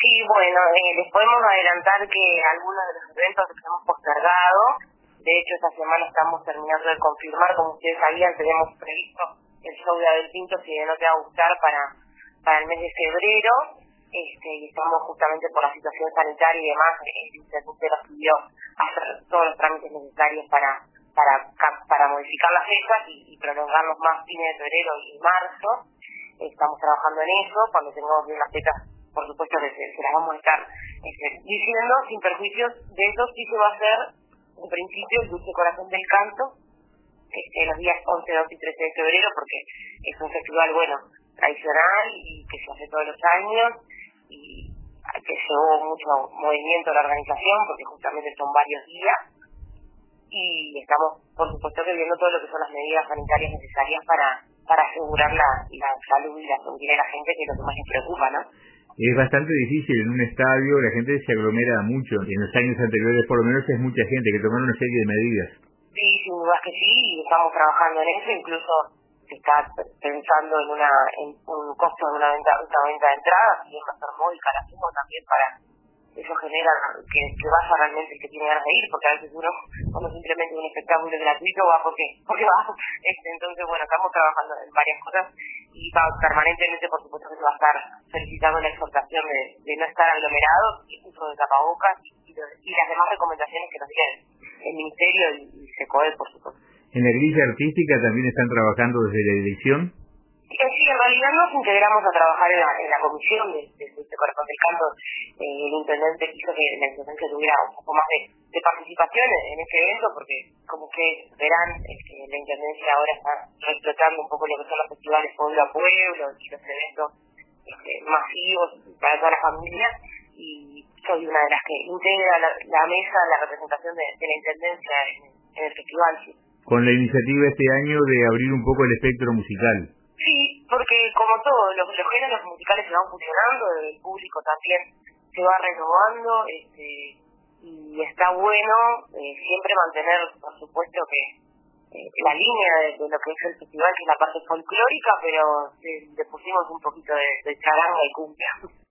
Sí, bueno, les podemos adelantar que algunos de los eventos los hemos postergado. De hecho, esta semana estamos terminando de confirmar, como ustedes sabían, tenemos previsto el show de Abel Pintos y de No Te Va a Gustar para el mes de febrero. Y estamos justamente por la situación sanitaria y demás, el intendente nos pidió hacer todos los trámites necesarios para modificar las fechas y prolongarlos más fines de febrero y marzo. Estamos trabajando en eso. Cuando tengamos bien las fechas, por supuesto que se las vamos a estar diciendo, sin perjuicios de eso. Sí se va a hacer, en principio, el Dulce Corazón del Canto, los días 11, 12 y 13 de febrero, porque es un festival, bueno, tradicional y que se hace todos los años y que llevó mucho movimiento a la organización, porque justamente son varios días, y estamos, por supuesto, que viendo todo lo que son las medidas sanitarias necesarias para asegurar la salud y la seguridad de la gente, que es lo que más les preocupa, ¿no? Es bastante difícil en un estadio, la gente se aglomera mucho. En los años anteriores, por lo menos, es mucha gente que tomar una serie de medidas. Sí, sin duda que sí, y estamos trabajando en eso. Incluso se está pensando en un costo de una venta de entradas, y va a ser módica la suma también para eso genera que vaya realmente el que tiene ganas de ir, porque a veces uno, cuando simplemente un espectáculo gratuito, va porque va. Entonces, bueno, estamos trabajando en varias cosas y permanentemente, por supuesto, que se va a estar solicitando la exhortación de no estar aglomerados, y uso de tapabocas y las demás recomendaciones que nos diga el Ministerio y SECODE, por supuesto. En la grilla artística también están trabajando desde la edición. Sí, en realidad nos integramos a trabajar en la comisión de Corazón del Canto. El intendente quiso que la intendencia tuviera un poco más de participación en este evento, porque como ustedes verán, la intendencia ahora está explotando un poco lo que son los festivales pueblo a pueblo y los eventos masivos para toda la familia, y soy una de las que integra la mesa, la representación de la intendencia en el festival. Sí. Con la iniciativa este año de abrir un poco el espectro musical. Sí, porque como todo, los géneros musicales se van fusionando, el público también se va renovando, y está bueno siempre mantener, por supuesto, que la línea de lo que es el festival, que es la parte folclórica, pero le pusimos un poquito de charanga y cumbia.